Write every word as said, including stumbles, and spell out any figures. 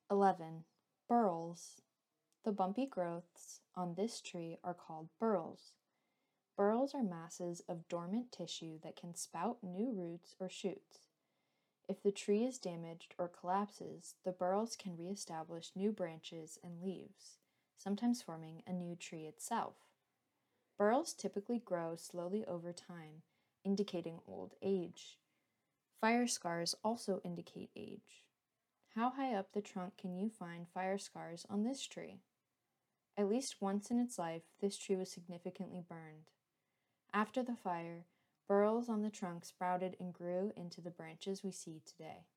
eleven. Burls. The bumpy growths on this tree are called burls. Burls are masses of dormant tissue that can spout new roots or shoots. If the tree is damaged or collapses, the burls can reestablish new branches and leaves, sometimes forming a new tree itself. Burls typically grow slowly over time, indicating old age. Fire scars also indicate age. How high up the trunk can you find fire scars on this tree? At least once in its life, this tree was significantly burned. After the fire, burls on the trunk sprouted and grew into the branches we see today.